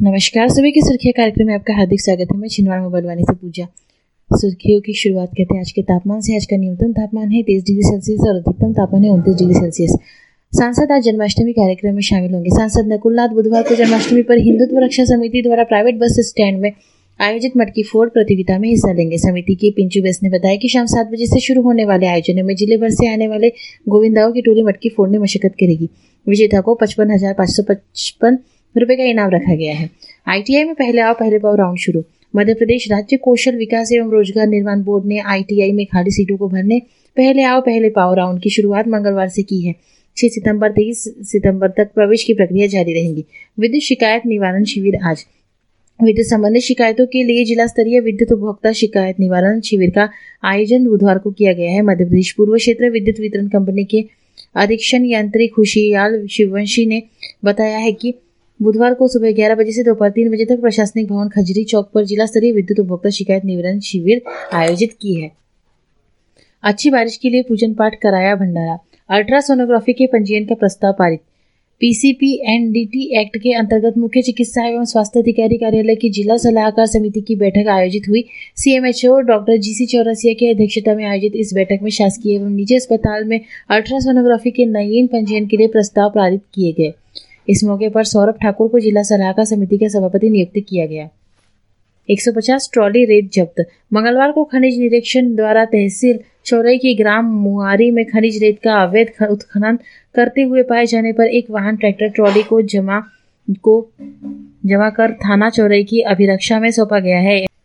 नमस्कार, सभी की सुर्खियां कार्यक्रम में आपका हार्दिक स्वागत है। मैं छिंदवाड़ा मोबाइल वाणी से पूजा। सुर्खियों की शुरुआत करते हैं आज के तापमान से। आज का न्यूनतम तापमान है 23 डिग्री सेल्सियस और अधिकतम तापमान है 29 डिग्री सेल्सियस। सांसद आज जन्माष्टमी कार्यक्रम में शामिल होंगे। सांसद नकुलनाथ बुधवार को जन्माष्टमी पर हिंदुत्व रक्षा समिति द्वारा प्राइवेट बस स्टैंड में आयोजित मटकी फोड़ प्रतियोगिता में हिस्सा लेंगे। समिति की पिंचू बेस ने बताया कि शाम 7 बजे से शुरू होने वाले आयोजन में जिले भर से आने वाले गोविंदाओं की टोली मटकी फोड़ने मशक्कत करेगी। विजेता को 55,555 रुपए का इनाम रखा गया है। आईटीआई में पहले आओ पहले पाओ राउंड शुरू। मध्य प्रदेश राज्य कौशल विकास एवं रोजगार निर्माण बोर्ड ने आईटीआई में खाली सीटों को भरने पहले आओ पहले पाओ राउंड की शुरुआत मंगलवार से की है। 6 सितंबर 23 सितंबर तक प्रवेश की प्रक्रिया जारी रहेगी। विद्युत शिकायत निवारण शिविर आज। विद्युत संबंधित शिकायतों के लिए जिला स्तरीय विद्युत उपभोक्ता शिकायत निवारण शिविर का आयोजन बुधवार को किया गया है। मध्य प्रदेश पूर्व क्षेत्र विद्युत वितरण कंपनी के अधीक्षण यांत्रिक खुशियाल शिववंशी ने बताया है कि बुधवार को सुबह 11 बजे से दोपहर 3 बजे तक प्रशासनिक भवन खजरी चौक पर जिला स्तरीय विद्युत उपभोक्ता शिकायत निवारण शिविर आयोजित की है। अच्छी बारिश के लिए पूजन पाठ कराया भंडारा। अल्ट्रासोनोग्राफी के पंजीयन का प्रस्ताव पारित। पीसीपीएनडीटी एक्ट के अंतर्गत मुख्य चिकित्सा एवं स्वास्थ्य अधिकारी कार्यालय की जिला सलाहकार समिति की बैठक आयोजित हुई। सीएमएचओ डॉक्टर जीसी चौरसिया की अध्यक्षता में आयोजित इस बैठक में शासकीय एवं निजी अस्पताल में अल्ट्रासोनोग्राफी के नवीन पंजीयन के लिए प्रस्ताव पारित किए गए। इस मौके पर सौरभ ठाकुर को जिला सलाहकार समिति का सभापति नियुक्त किया गया। 150 ट्रॉली रेत जब्त। मंगलवार को खनिज निरीक्षण द्वारा तहसील चौरई की ग्राम मुहारी में खनिज रेत का अवैध उत्खनन करते हुए पाए जाने पर एक वाहन ट्रैक्टर ट्रॉली को जमा कर थाना चौरई की अभिरक्षा में सौंपा गया है।